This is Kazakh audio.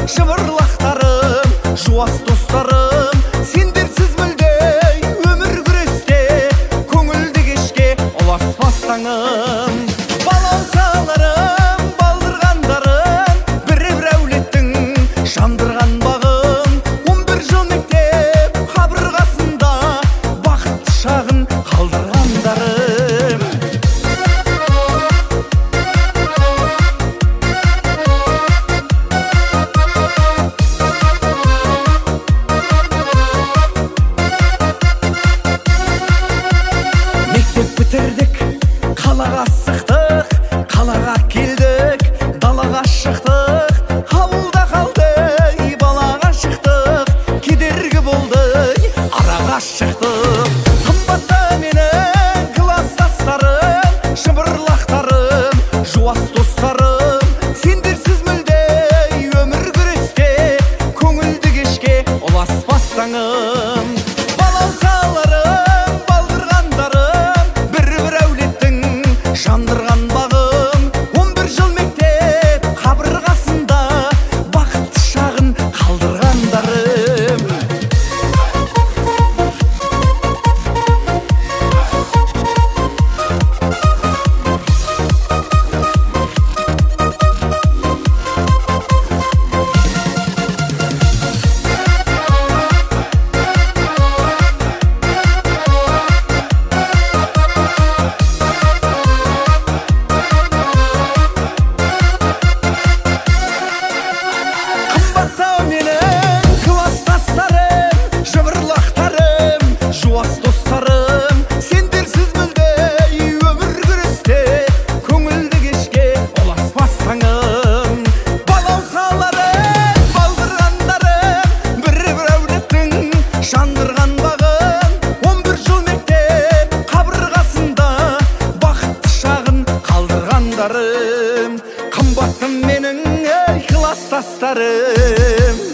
шыбырлақтарым, жуас достарым, сендерсіз мүлде өмір күресте, көңілді кешке ұласпас таңым. Балаусаларым, балдырғандарым, бір әулеттің жандырған бағым, 11 жыл мектеп қабырғасында бақытты шағын қалдырғандарым. Бітірдік, қалаға сықтық, қалаға келдік, далаға шықтық, ауылда қалды, балаға шықтық, кедергі болды, араға шықтық. Қымбатты менің класстастарым, шыбырлақтарым, жуас достарым, сендерсіз мүлде өмір күресте, көңілді кешке ұласпас таңым. Балаусаларым, балдырғандарым, жандырған бағым, 11 жыл мектеп қабырғасында бақытты шағын қалдырғандарым. Жуас достарым, сендерсіз мүлде өмір күресте, көңілді кешке ұласпас таңым. Балаусаларым, балдырғандарым, бір әулеттің жандырған бағым, 11 жыл мектеп қабырғасында бақытты шағын қалдырғандарым. Қымбаттым менің класстастарым.